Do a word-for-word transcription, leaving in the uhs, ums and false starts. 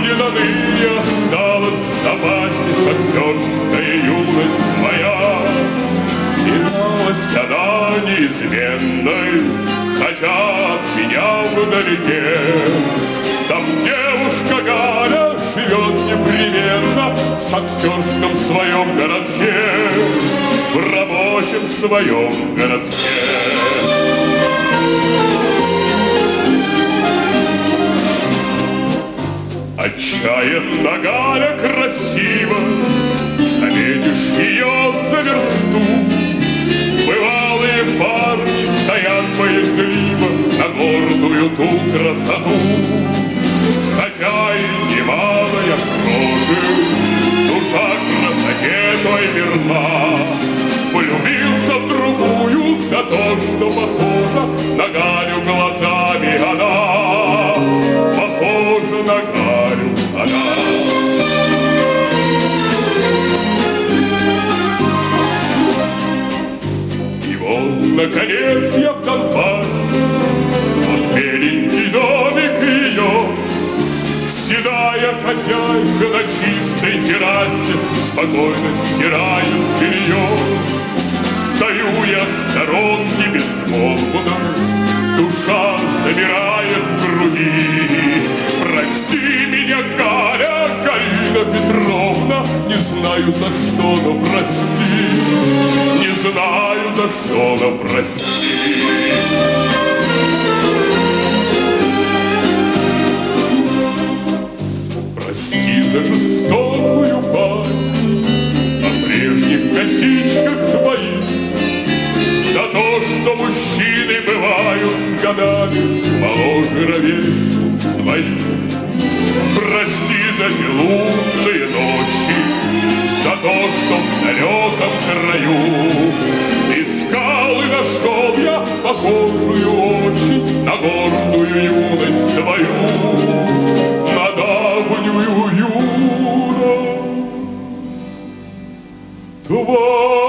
и наныне осталась в запасе шахтерская юность моя. И далась она неизменной, хотя от меня вдалеке. Там девушка Галя живет непременно в шахтерском своем городке, в рабочем своем городке. Отчаянно Галя красива, заметишь ее за версту. Бывалые парни стоят боязливо на гордую ту красоту. Хотя и немалая прожил, душа красоте той верна. Влюбился в другую за то, что похожа на Галю глазами она. Похожа на Галю она. И вот, наконец, я в Донбассе, вот беленький домик ее. Седая хозяйка на чистой террасе спокойно стирает белье. Стою я в сторонке безмолвно, душа замирает в груди. Прости меня, Галя, Галина Петровна, не знаю за что, но прости. Не знаю за что, но прости. Прости за жестокую память о прежних косичках твоих, за то, что мужчины бывают с годами моложе ровесниц своих. Прости за те лунные ночи, за то, что в далеком краю искал и нашел я похожую очень на гордую юность твою. На давнюю юность твою.